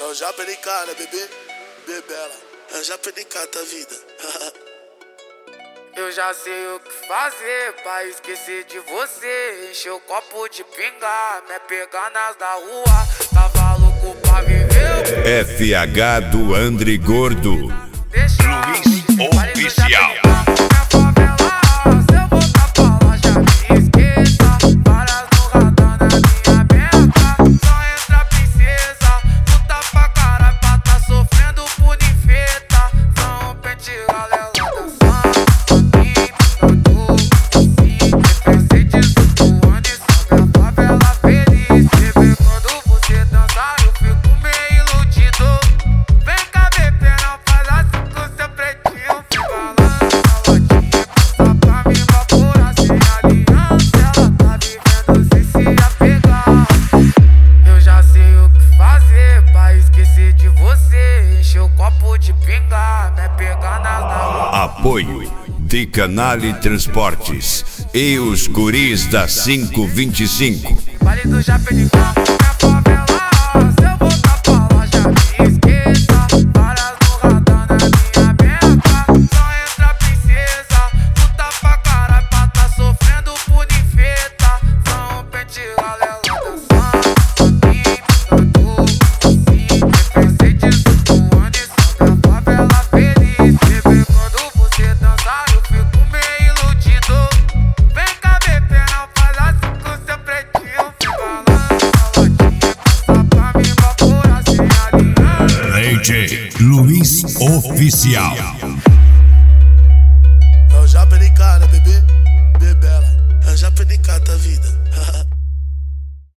Eu já aprendi cá, né, bebê? Bebela. Eu já aprendi cá, tá vida. Eu já sei o que fazer pra esquecer de você. Encher o copo de pinga, me pegar nas da rua. Tava louco pra viver. FH do André Gordo. Luiz Oficial. Apoio de Canale Transportes e os guris da 525. Vale do Japenicão, minha favela. Se eu voltar pra lá, já me esqueça. Várias no radar na minha beca. Só entra princesa. Tu tá pra caralho pra tá sofrendo por ninfeta. Só um pente galera dançando. Imitando assim. Pensei disso voando e sobre a favela feliz. Bebê, quando você dançar, eu fico meio iludido. Vem cá, bebê, não faz assim com seu pretinho. DJ Luiz Oficial.